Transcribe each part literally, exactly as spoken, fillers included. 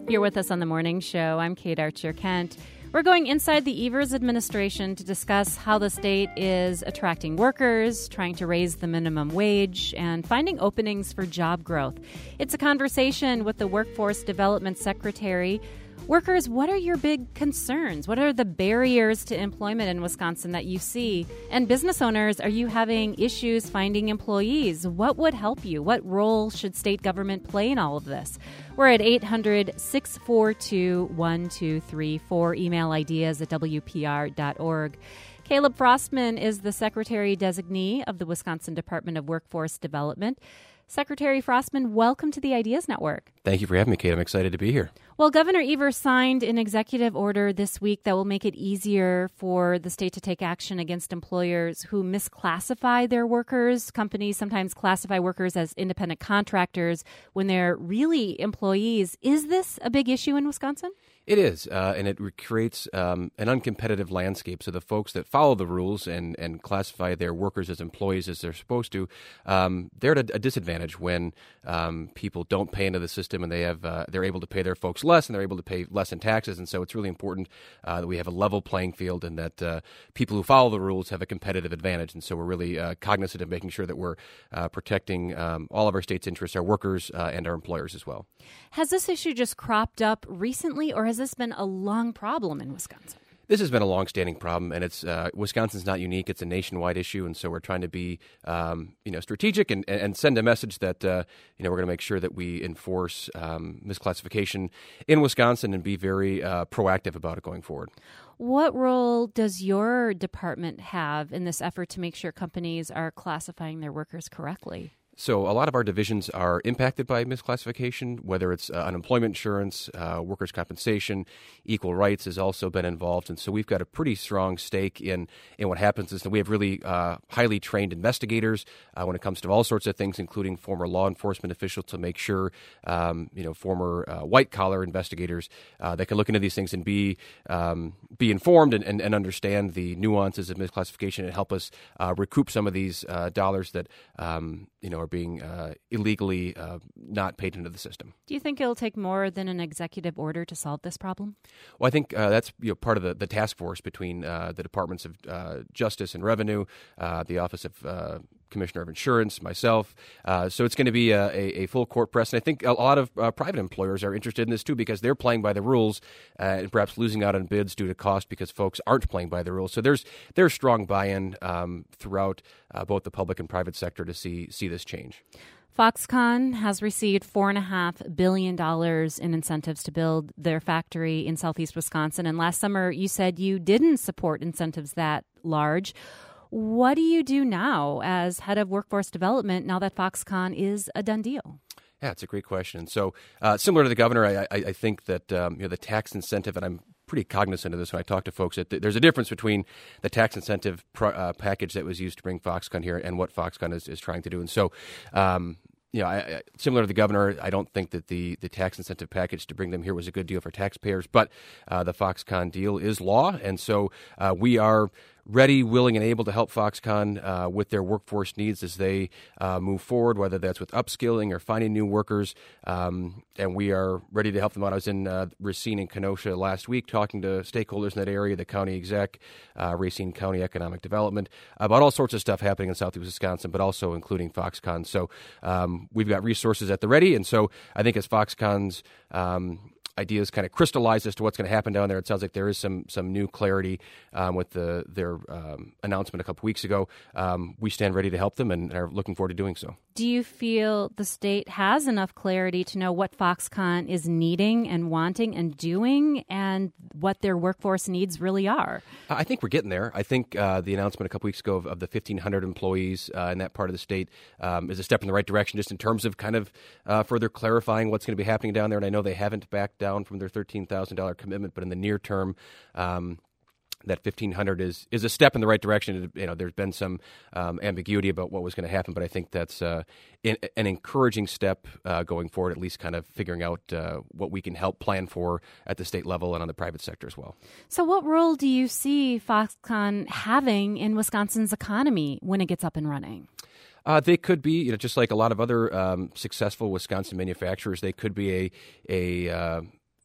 You're with us on the morning show. I'm Kate Archer-Kent. We're going inside the Evers administration to discuss how the state is attracting workers, trying to raise the minimum wage, and finding openings for job growth. It's a conversation with the Workforce Development Secretary. Workers, what are your big concerns? What are the barriers to employment in Wisconsin that you see? And business owners, are you having issues finding employees? What would help you? What role should state government play in all of this? We're at eight hundred, six four two, one two three four. Email ideas at W P R dot org. Caleb Frostman is the Secretary Designee of the Wisconsin Department of Workforce Development. Secretary Frostman, welcome to the Ideas Network. Thank you for having me, Kate. I'm excited to be here. Well, Governor Evers signed an executive order this week that will make it easier for the state to take action against employers who misclassify their workers. Companies sometimes classify workers as independent contractors when they're really employees. Is this a big issue in Wisconsin? It is, uh, and it re- creates um, an uncompetitive landscape. So the folks that follow the rules and, and classify their workers as employees as they're supposed to, um, they're at a, a disadvantage when um, people don't pay into the system, and they have uh, they're able to pay their folks less, and they're able to pay less in taxes. And so it's really important uh, that we have a level playing field, and that uh, people who follow the rules have a competitive advantage. And so we're really uh, cognizant of making sure that we're uh, protecting um, all of our state's interests, our workers, uh, and our employers as well. Has this issue just cropped up recently, or has this been a long problem in Wisconsin? This has been a long-standing problem, and it's uh, Wisconsin's not unique. It's a nationwide issue, and so we're trying to be, um, you know, strategic and, and send a message that, uh, you know, we're going to make sure that we enforce um, misclassification in Wisconsin and be very uh, proactive about it going forward. What role does your department have in this effort to make sure companies are classifying their workers correctly? So a lot of our divisions are impacted by misclassification, whether it's uh, unemployment insurance, uh, workers' compensation, equal rights has also been involved. And so we've got a pretty strong stake in, in what happens is that we have really uh, highly trained investigators uh, when it comes to all sorts of things, including former law enforcement officials, to make sure, um, you know, former uh, white-collar investigators uh, that can look into these things and be um, be informed and, and, and understand the nuances of misclassification and help us uh, recoup some of these uh, dollars that, um, you know, are being uh, illegally uh, not paid into the system. Do you think it'll take more than an executive order to solve this problem? Well, I think uh, that's you know, part of the, the task force between uh, the Departments of uh, Justice and Revenue, uh, the Office of uh, Commissioner of Insurance, myself. Uh, so it's going to be a, a, a full court press. And I think a lot of uh, private employers are interested in this, too, because they're playing by the rules uh, and perhaps losing out on bids due to cost because folks aren't playing by the rules. So there's there's strong buy-in um, throughout uh, both the public and private sector to see see this change. Foxconn has received four point five billion dollars in incentives to build their factory in southeast Wisconsin. And last summer, you said you didn't support incentives that large. What do you do now as head of workforce development now that Foxconn is a done deal? Yeah, it's a great question. So uh, similar to the governor, I, I, I think that um, you know the tax incentive, and I'm pretty cognizant of this when I talk to folks, that there's a difference between the tax incentive pro, uh, package that was used to bring Foxconn here and what Foxconn is, is trying to do. And so, um, you know, I, I, similar to the governor, I don't think that the, the tax incentive package to bring them here was a good deal for taxpayers, but uh, the Foxconn deal is law. And so uh, we are ready, willing, and able to help Foxconn uh, with their workforce needs as they uh, move forward, whether that's with upskilling or finding new workers. Um, and we are ready to help them out. I was in uh, Racine and Kenosha last week talking to stakeholders in that area, the county exec, uh, Racine County Economic Development, about all sorts of stuff happening in southeast Wisconsin, but also including Foxconn. So um, we've got resources at the ready. And so I think as Foxconn's um, ideas kind of crystallize as to what's going to happen down there, it sounds like there is some some new clarity um, with the their um, announcement a couple weeks ago. Um, we stand ready to help them and are looking forward to doing so. Do you feel the state has enough clarity to know what Foxconn is needing and wanting and doing and what their workforce needs really are? I think we're getting there. I think uh, the announcement a couple weeks ago of, of the fifteen hundred employees uh, in that part of the state um, is a step in the right direction just in terms of kind of uh, further clarifying what's going to be happening down there. And I know they haven't backed down from their thirteen thousand dollars commitment, but in the near term, um, that fifteen hundred is is a step in the right direction. You know, there's been some um, ambiguity about what was going to happen, but I think that's uh, in, an encouraging step uh, going forward, at least kind of figuring out uh, what we can help plan for at the state level and on the private sector as well. So what role do you see Foxconn having in Wisconsin's economy when it gets up and running? Uh, they could be, you know, just like a lot of other um, successful Wisconsin manufacturers, they could be a a uh,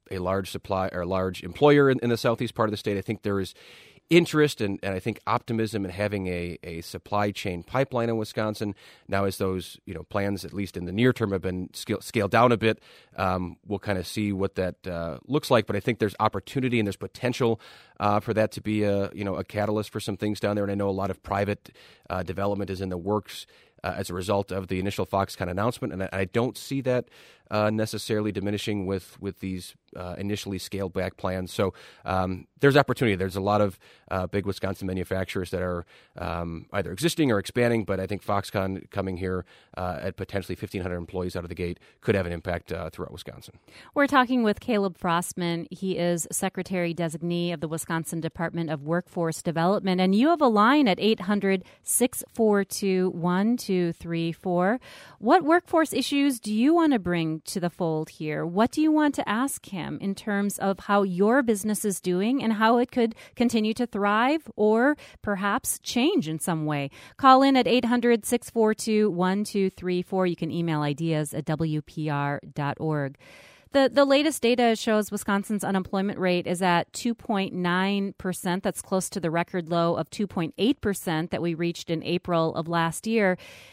a large supply or a large employer in, in the southeast part of the state. I think there is interest and, and I think optimism in having a, a supply chain pipeline in Wisconsin. Now, as those you know plans, at least in the near term, have been scale, scaled down a bit, um, we'll kind of see what that uh, looks like. But I think there's opportunity and there's potential uh, for that to be a you know a catalyst for some things down there. And I know a lot of private uh, development is in the works uh, as a result of the initial Foxconn announcement, and I, I don't see that uh, necessarily diminishing with with these uh, initially scaled back plans. So um, there's opportunity. There's a lot of uh, big Wisconsin manufacturers that are um, either existing or expanding, but I think Foxconn coming here uh, at potentially fifteen hundred employees out of the gate could have an impact uh, throughout Wisconsin. We're talking with Caleb Frostman. He is Secretary Designee of the Wisconsin Department of Workforce Development, and you have a line at eight hundred, six four two, one two three four. What workforce issues do you want to bring to the fold here? What do you want to ask him in terms of how your business is doing and how it could continue to thrive or perhaps change in some way? Call in at eight hundred, six four two, one two three four. You can email ideas at w p r dot org. The the latest data shows Wisconsin's unemployment rate is at two point nine percent. That's close to the record low of two point eight percent that we reached in April of last year.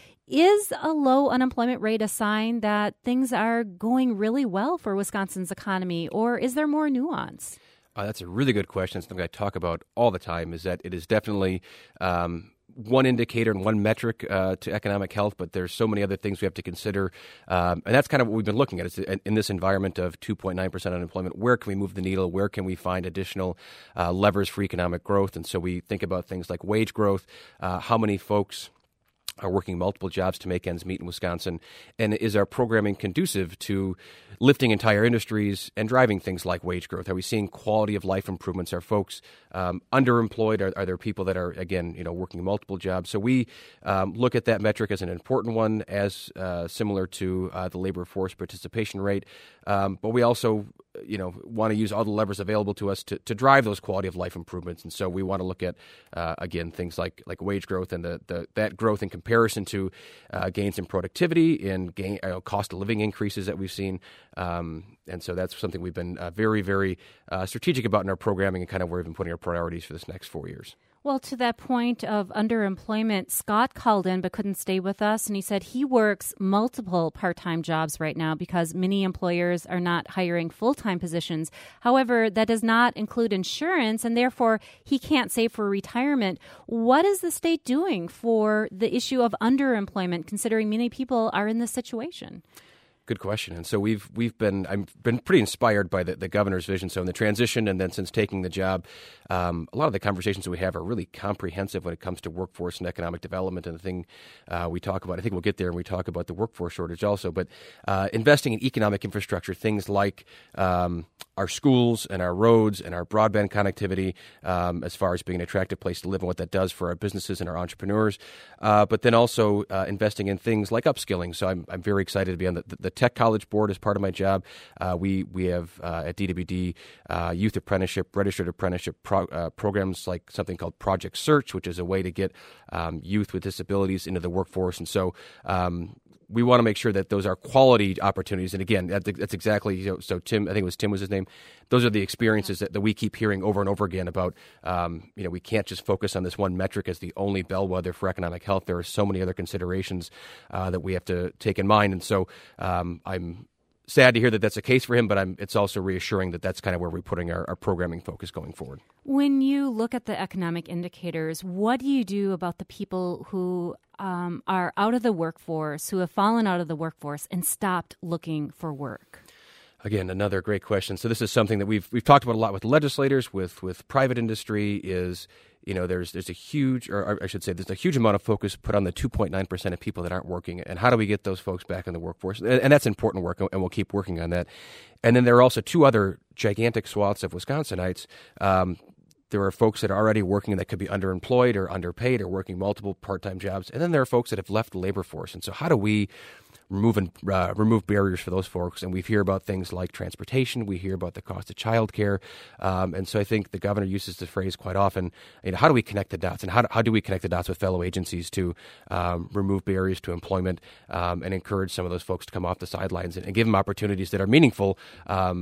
Is a low unemployment rate a sign that things are going really well for Wisconsin's economy, or is there more nuance? Uh, that's a really good question. Something I talk about all the time is that it is definitely um, one indicator and one metric uh, to economic health, but there's so many other things we have to consider. Um, and that's kind of what we've been looking at. Is in this environment of two point nine percent unemployment, where can we move the needle? Where can we find additional uh, levers for economic growth? And so we think about things like wage growth, uh, how many folks are working multiple jobs to make ends meet in Wisconsin, and is our programming conducive to lifting entire industries and driving things like wage growth? Are we seeing quality of life improvements? Are folks um, underemployed? Are, are there people that are, again, you know, working multiple jobs? So we um, look at that metric as an important one, as uh, similar to uh, the labor force participation rate. Um, but we also, you know, want to use all the levers available to us to, to drive those quality of life improvements. And so we want to look at, uh, again, things like like wage growth and the, the that growth in comparison to uh, gains in productivity and gain, uh, cost of living increases that we've seen. Um, and so that's something we've been uh, very, very uh, strategic about in our programming and kind of where we've been putting our priorities for this next four years. Well, to that point of underemployment, Scott called in but couldn't stay with us, and he said he works multiple part-time jobs right now because many employers are not hiring full-time positions. However, that does not include insurance, and therefore he can't save for retirement. What is the state doing for the issue of underemployment, considering many people are in this situation? Good question. And so we've we've been I've been pretty inspired by the, the governor's vision. So in the transition, and then since taking the job, um, a lot of the conversations that we have are really comprehensive when it comes to workforce and economic development. And the thing uh, we talk about, I think we'll get there, and we talk about the workforce shortage also. But uh, investing in economic infrastructure, things like um, our schools and our roads and our broadband connectivity, um, as far as being an attractive place to live and what that does for our businesses and our entrepreneurs. Uh, but then also uh, investing in things like upskilling. So I'm I'm very excited to be on the, the, the Tech College Board as part of my job. Uh, we we have uh, at D W D uh, youth apprenticeship, registered apprenticeship pro, uh, programs like something called Project Search, which is a way to get um, youth with disabilities into the workforce. And so um, we want to make sure that those are quality opportunities. And again, that, that's exactly, you know, so Tim, I think it was Tim was his name. Those are the experiences that, that we keep hearing over and over again about, um, you know, we can't just focus on this one metric as the only bellwether for economic health. There are so many other considerations uh, that we have to take in mind. And so um, I'm sad to hear that that's the case for him, but I'm, it's also reassuring that that's kind of where we're putting our, our programming focus going forward. When you look at the economic indicators, what do you do about the people who um, are out of the workforce, who have fallen out of the workforce and stopped looking for work? Again, another great question. So this is something that we've we've talked about a lot with legislators, with with private industry. Is you know there's there's a huge, or I should say, there's a huge amount of focus put on the two point nine percent of people that aren't working, and how do we get those folks back in the workforce? And, and that's important work, and we'll keep working on that. And then there are also two other gigantic swaths of Wisconsinites. Um, There are folks that are already working that could be underemployed or underpaid or working multiple part-time jobs. And then there are folks that have left the labor force. And so how do we remove and, uh, remove barriers for those folks? And we hear about things like transportation. We hear about the cost of childcare. Um, and so I think the governor uses the phrase quite often, you know, how do we connect the dots? And how do, how do we connect the dots with fellow agencies to um, remove barriers to employment um, and encourage some of those folks to come off the sidelines and, and give them opportunities that are meaningful um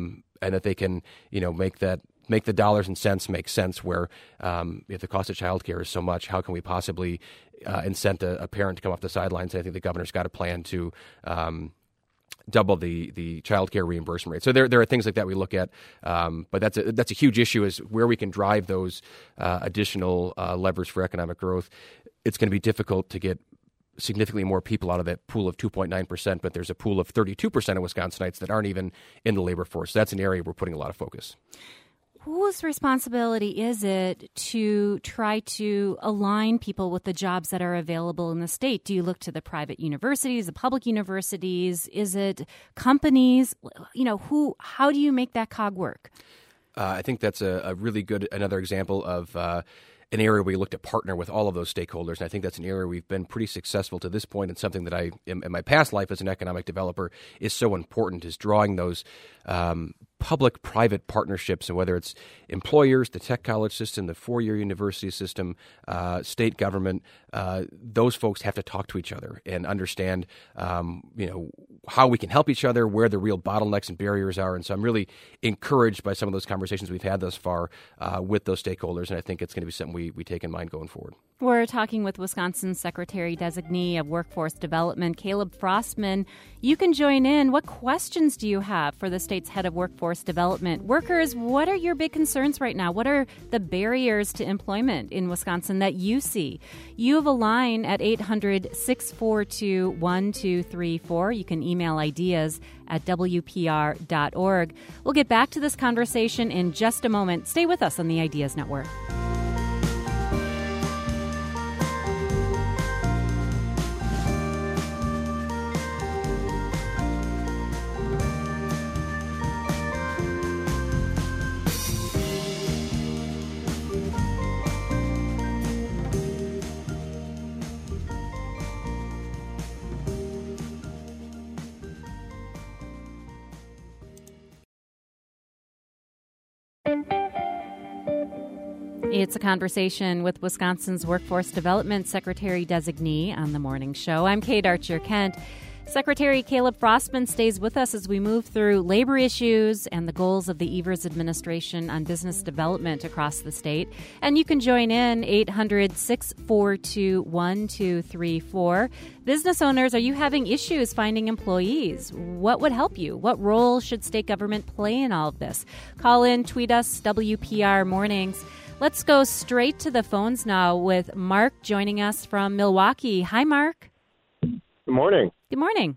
and that they can, you know, make that make the dollars and cents make sense. Where um, if the cost of childcare is so much, how can we possibly uh, incent a, a parent to come off the sidelines? I think the governor's got a plan to Um, double the the child care reimbursement rate. So there there are things like that we look at, um, but that's a, that's a huge issue is where we can drive those uh, additional uh, levers for economic growth. It's going to be difficult to get significantly more people out of that pool of two point nine percent, but there's a pool of thirty-two percent of Wisconsinites that aren't even in the labor force. So that's an area we're putting a lot of focus. Whose responsibility is it to try to align people with the jobs that are available in the state? Do you look to the private universities, the public universities? Is it companies? You know, who? How do you make that cog work? Uh, I think that's a, a really good another example of uh, an area where we look to partner with all of those stakeholders. And I think that's an area we've been pretty successful to this point, and something that I, in, in my past life as an economic developer, is so important, is drawing those um, public-private partnerships, and whether it's employers, the tech college system, the four-year university system, uh, state government, uh, those folks have to talk to each other and understand, um, you know, how we can help each other, where the real bottlenecks and barriers are. And so I'm really encouraged by some of those conversations we've had thus far uh, with those stakeholders, and I think it's going to be something we, we take in mind going forward. We're talking with Wisconsin Secretary Designee of Workforce Development, Caleb Frostman. You can join in. What questions do you have for the state's head of workforce development? Workers, what are your big concerns right now? What are the barriers to employment in Wisconsin that you see? You have a line at eight hundred, six four two, one two three four. You can email ideas at W P R dot org. We'll get back to this conversation in just a moment. Stay with us on the Ideas Network. It's a conversation with Wisconsin's Workforce Development Secretary Designee on the morning show. I'm Kate Archer-Kent. Secretary Caleb Frostman stays with us as we move through labor issues and the goals of the Evers administration on business development across the state. And you can join in eight hundred, six four two, one two three four. Business owners, are you having issues finding employees? What would help you? What role should state government play in all of this? Call in, tweet us, W P R Mornings. Let's go straight to the phones now with Mark joining us from Milwaukee. Hi, Mark. Good morning. Good morning.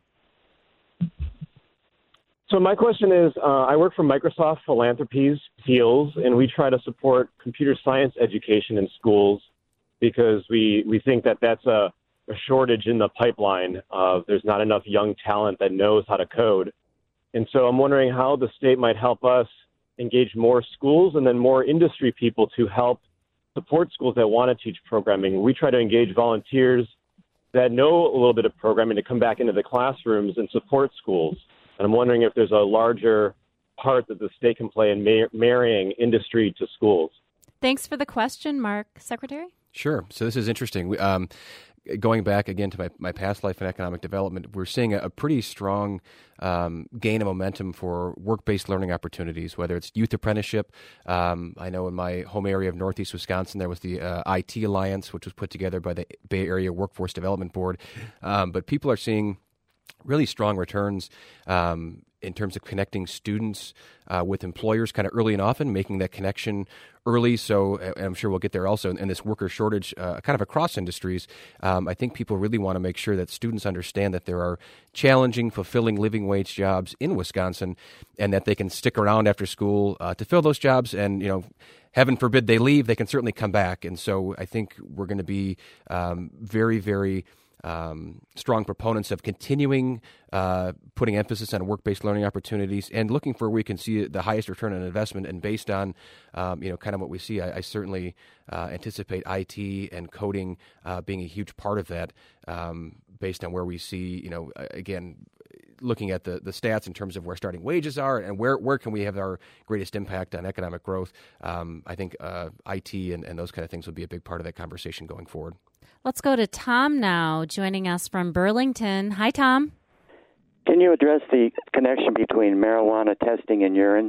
So my question is, uh, I work for Microsoft Philanthropies, Peels, and we try to support computer science education in schools because we, we think that that's a, a shortage in the pipeline. Of there's not enough young talent that knows how to code. And so I'm wondering how the state might help us engage more schools and then more industry people to help support schools that want to teach programming. We try to engage volunteers that know a little bit of programming to come back into the classrooms and support schools. And I'm wondering if there's a larger part that the state can play in mar- marrying industry to schools. Thanks for the question, Mark. Secretary? Sure. So this is interesting. We, um, going back again to my, my past life in economic development, we're seeing a, a pretty strong um, gain of momentum for work-based learning opportunities, whether it's youth apprenticeship. Um, I know in my home area of Northeast Wisconsin, there was the uh, I T Alliance, which was put together by the Bay Area Workforce Development Board. Um, but people are seeing really strong returns um, in terms of connecting students uh, with employers kind of early and often, making that connection early. So and I'm sure we'll get there also in this worker shortage uh, kind of across industries. Um, I think people really want to make sure that students understand that there are challenging, fulfilling living wage jobs in Wisconsin and that they can stick around after school uh, to fill those jobs. And, you know, heaven forbid they leave, they can certainly come back. And so I think we're going to be um, very, very Um, strong proponents of continuing uh, putting emphasis on work-based learning opportunities and looking for where we can see the highest return on investment. And based on, um, you know, kind of what we see, I, I certainly uh, anticipate I T and coding uh, being a huge part of that um, based on where we see, you know, again, looking at the, the stats in terms of where starting wages are and where, where can we have our greatest impact on economic growth. Um, I think uh, I T and, and those kind of things will be a big part of that conversation going forward. Let's go to Tom now, joining us from Burlington. Hi, Tom. Can you address the connection between marijuana testing in urine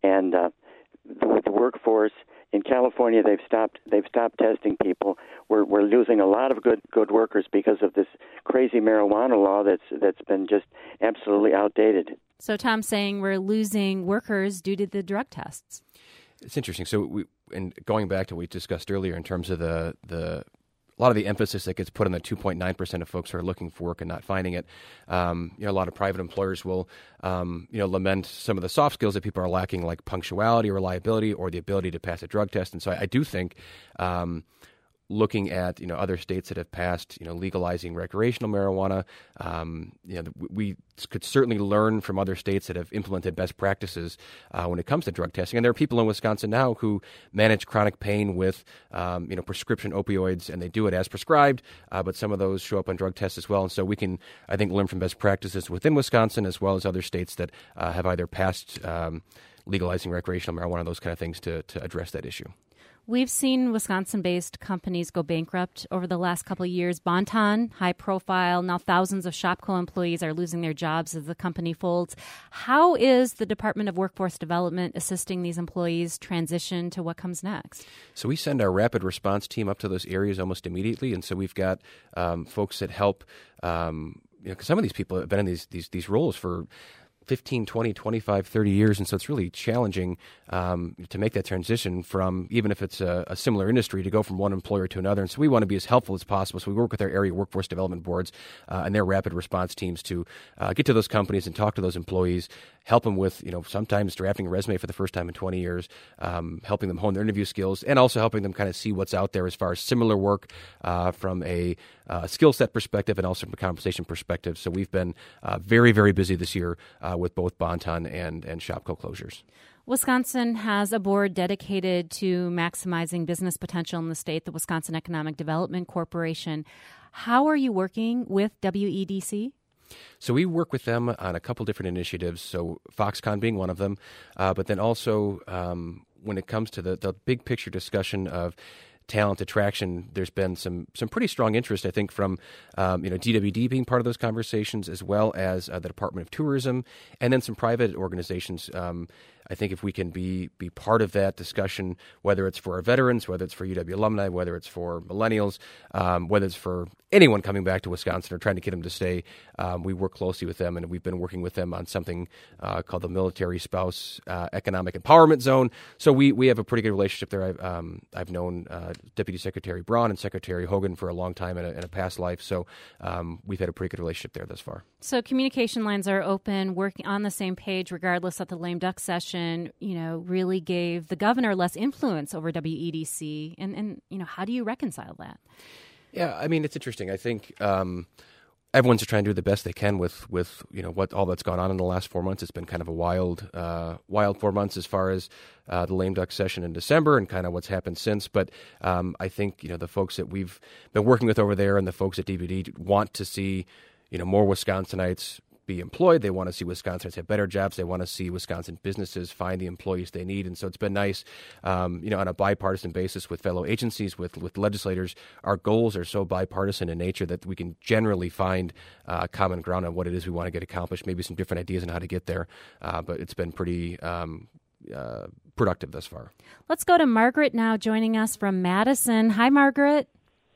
And uh, with the workforce in California, they've stopped they've stopped testing people. We're we're losing a lot of good good workers because of this crazy marijuana law that's that's been just absolutely outdated. So Tom's saying we're losing workers due to the drug tests. It's interesting. So, we, and going back to what we discussed earlier in terms of the the a lot of the emphasis that gets put on the two point nine percent of folks who are looking for work and not finding it. Um, you know, a lot of private employers will, um, you know, lament some of the soft skills that people are lacking, like punctuality, reliability, or the ability to pass a drug test. And so, I, I do think. Um, looking at, you know, other states that have passed, you know, legalizing recreational marijuana, um, you know, we could certainly learn from other states that have implemented best practices uh, when it comes to drug testing. And there are people in Wisconsin now who manage chronic pain with, um, you know, prescription opioids, and they do it as prescribed, uh, but some of those show up on drug tests as well. And so we can, I think, learn from best practices within Wisconsin as well as other states that uh, have either passed um, legalizing recreational marijuana, those kind of things to, to address that issue. We've seen Wisconsin-based companies go bankrupt over the last couple of years. Bon-Ton, high profile. Now thousands of Shopko employees are losing their jobs as the company folds. How is the Department of Workforce Development assisting these employees transition to what comes next? So we send our rapid response team up to those areas almost immediately. And so we've got um, folks that help, um, you know, 'cause some of these people have been in these these, these roles for fifteen, twenty, twenty-five, thirty years. And so it's really challenging um, to make that transition from, even if it's a, a similar industry, to go from one employer to another. And so we want to be as helpful as possible. So we work with our area workforce development boards uh, and their rapid response teams to uh, get to those companies and talk to those employees, help them with, you know, sometimes drafting a resume for the first time in twenty years, um, helping them hone their interview skills, and also helping them kind of see what's out there as far as similar work uh, from a uh, skill set perspective and also from a compensation perspective. So we've been uh, very, very busy this year uh, with both Bon-Ton and, and Shopko closures. Wisconsin has a board dedicated to maximizing business potential in the state, the Wisconsin Economic Development Corporation. How are you working with W E D C? So we work with them on a couple different initiatives, so Foxconn being one of them, uh, but then also um, when it comes to the, the big picture discussion of talent attraction, there's been some some pretty strong interest, I think, from um, you know D W D being part of those conversations, as well as uh, the Department of Tourism, and then some private organizations. Um, I think if we can be be part of that discussion, whether it's for our veterans, whether it's for U W alumni, whether it's for millennials, um, whether it's for anyone coming back to Wisconsin or trying to get them to stay, um, we work closely with them, and we've been working with them on something uh, called the Military Spouse uh, Economic Empowerment Zone. So we we have a pretty good relationship there. I've, um, I've known uh, Deputy Secretary Braun and Secretary Hogan for a long time in a, in a past life, so um, we've had a pretty good relationship there thus far. So communication lines are open, working on the same page, regardless of the lame duck session. You know, really gave the governor less influence over W E D C, and and you know, how do you reconcile that? Yeah, I mean, it's interesting. I think um, everyone's trying to do the best they can with, with you know what all that's gone on in the last four months. It's been kind of a wild, uh, wild four months as far as uh, the lame duck session in December and kind of what's happened since. But um, I think you know the folks that we've been working with over there and the folks at D V D want to see you know more Wisconsinites be employed. They want to see Wisconsinites have better jobs. They want to see Wisconsin businesses find the employees they need. And so it's been nice, um, you know, on a bipartisan basis with fellow agencies, with, with legislators. Our goals are so bipartisan in nature that we can generally find uh, common ground on what it is we want to get accomplished, maybe some different ideas on how to get there. Uh, but it's been pretty um, uh, productive thus far. Let's go to Margaret now, joining us from Madison. Hi, Margaret.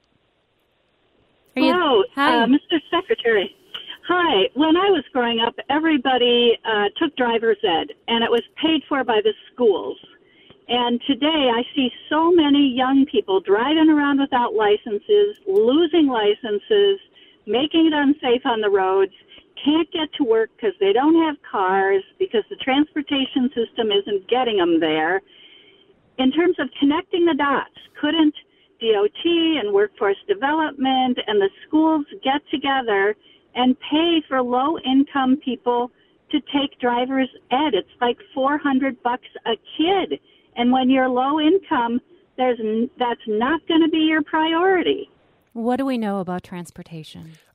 Are Hello, you... Hi. Uh, Mister Secretary. Hi. When I was growing up, everybody uh, took driver's ed, and it was paid for by the schools. And today I see so many young people driving around without licenses, losing licenses, making it unsafe on the roads, can't get to work because they don't have cars, because the transportation system isn't getting them there. In terms of connecting the dots, couldn't D O T and workforce development and the schools get together and pay for low-income people to take driver's ed? It's like four hundred bucks a kid. And when you're low income, there's that's not going to be your priority. What do we know about transportation?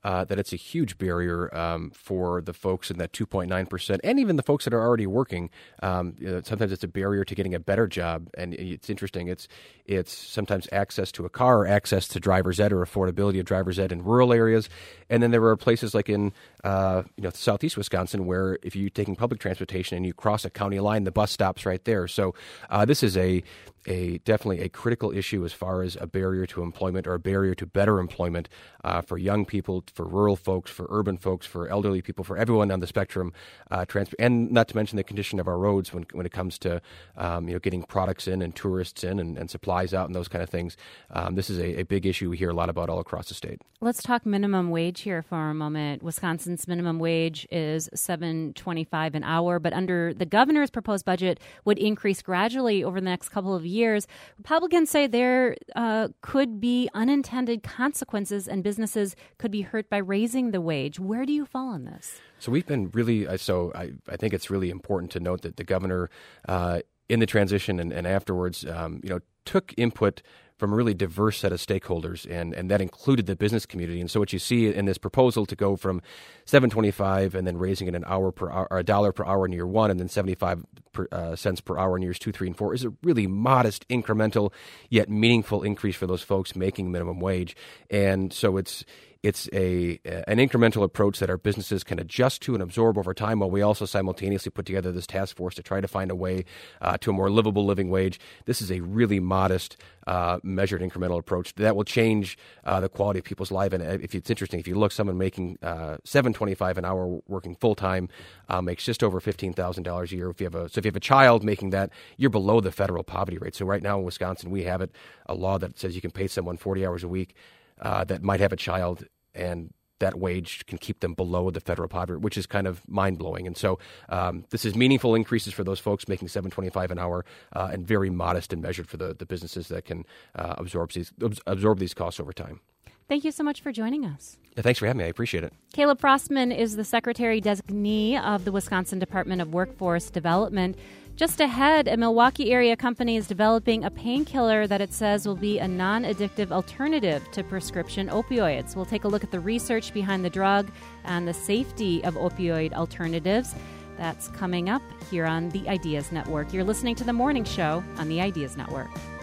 uh, that it's a huge barrier um, for the folks in that two point nine percent, and even the folks that are already working. Um, you know, sometimes it's a barrier to getting a better job, and it's interesting. It's it's sometimes access to a car, or access to driver's ed, or affordability of driver's ed in rural areas, and then there are places like in uh, you know southeast Wisconsin where if you're taking public transportation and you cross a county line, the bus stops right there. So uh, this is a a definitely a critical issue as far as a barrier to employment or a barrier to better employment uh, for young people, for rural folks, for urban folks, for elderly people, for everyone on the spectrum, uh, trans- and not to mention the condition of our roads when when it comes to um, you know getting products in and tourists in and, and supplies out and those kind of things. Um, this is a, a big issue we hear a lot about all across the state. Let's talk minimum wage here for a moment. Wisconsin's minimum wage is seven twenty-five an hour, but under the governor's proposed budget would increase gradually over the next couple of years. Republicans say there uh, could be unintended consequences and businesses could be hurt by raising the wage. Where do you fall on this? So we've been really, uh, so I, I think it's really important to note that the governor uh, in the transition and, and afterwards, um, you know, took input from a really diverse set of stakeholders, and, and that included the business community. And so what you see in this proposal to go from seven twenty-five and then raising it an hour per hour, or a dollar per hour in year one, and then seventy-five per, uh, cents per hour in years two, three, and four is a really modest, incremental, yet meaningful increase for those folks making minimum wage. And so it's It's a an incremental approach that our businesses can adjust to and absorb over time, while we also simultaneously put together this task force to try to find a way uh, to a more livable living wage. This is a really modest, uh, measured, incremental approach that will change uh, the quality of people's life. And if it's interesting, if you look, someone making uh, seven twenty-five an hour working full time uh, makes just over fifteen thousand dollars a year. If you have a so if you have a child making that, you're below the federal poverty rate. So right now in Wisconsin, we have it a law that says you can pay someone forty hours a week uh, that might have a child, and that wage can keep them below the federal poverty rate, which is kind of mind-blowing. And so um, this is meaningful increases for those folks making seven twenty-five an hour, uh, and very modest and measured for the, the businesses that can uh, absorb these absorb these costs over time. Thank you so much for joining us. Yeah, thanks for having me. I appreciate it. Caleb Frostman is the Secretary Designee of the Wisconsin Department of Workforce Development. Just ahead, a Milwaukee area company is developing a painkiller that it says will be a non-addictive alternative to prescription opioids. We'll take a look at the research behind the drug and the safety of opioid alternatives. That's coming up here on the Ideas Network. You're listening to The Morning Show on the Ideas Network.